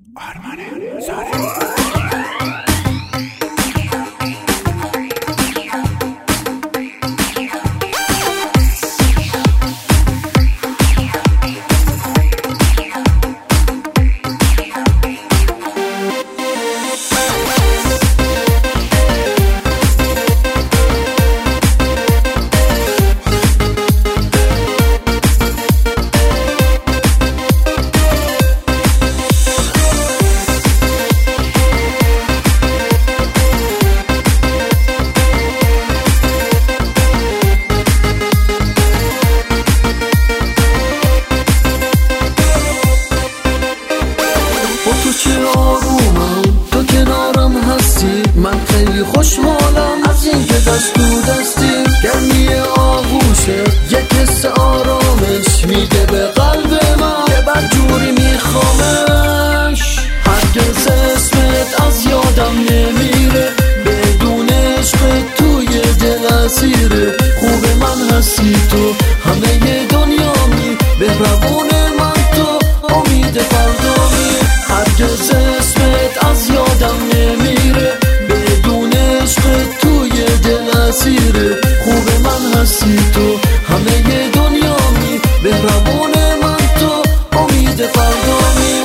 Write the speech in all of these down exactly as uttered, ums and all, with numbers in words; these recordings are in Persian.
آرمان زاده. تو چه آرومم، تو کنارم هستی، من خیلی خوشحالم از این که دست تو دستی. گرمی آغوشه یک حس آرامش میده به قلب من که بدجوری میخوامش. هرگز اسمت از یادم نمیره، بدون عشق توی دل اسیره. خوب من هستی تو، همه دنیامی، بهربون من تو، امید فردامی. هرگز اسمت از یادم نمیره، بدون عشق توی دل اسیره. خوب من هستی تو، همه دنیامی، بهربون من تو، امید فردامی.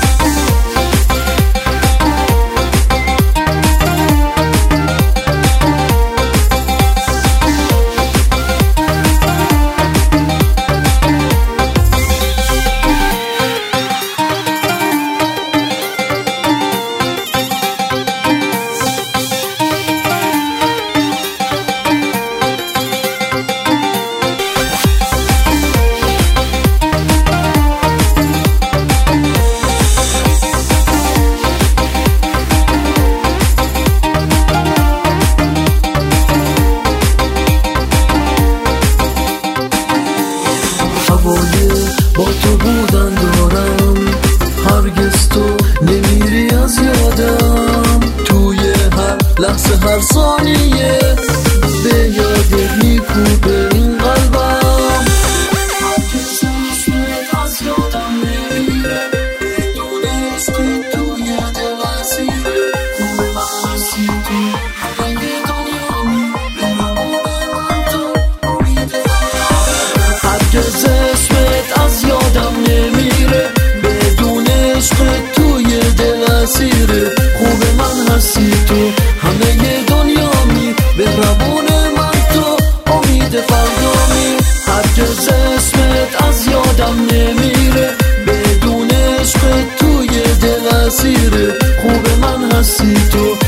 با تو بودن دارم، هرگز تو نمیری از یادم. توی هر لحظه هر ثانیه به یادت میکوبه این قلبم. هرگز اسمت از یادم نمیره، بدون عشق توی دل اسیره. خوب من هستی تو، همه دنیامی، بهربون من تو، امید فردامی. هرگز اسمت از یادم نمیره، بدون عشق توی دل اسیره. خوب من هستی تو، همه دنیامی، بهربون من تو، امید فردامی. هرگز اسمت از یادم نمیره، بدون عشق توی دل اسیره. خوب من هستی تو،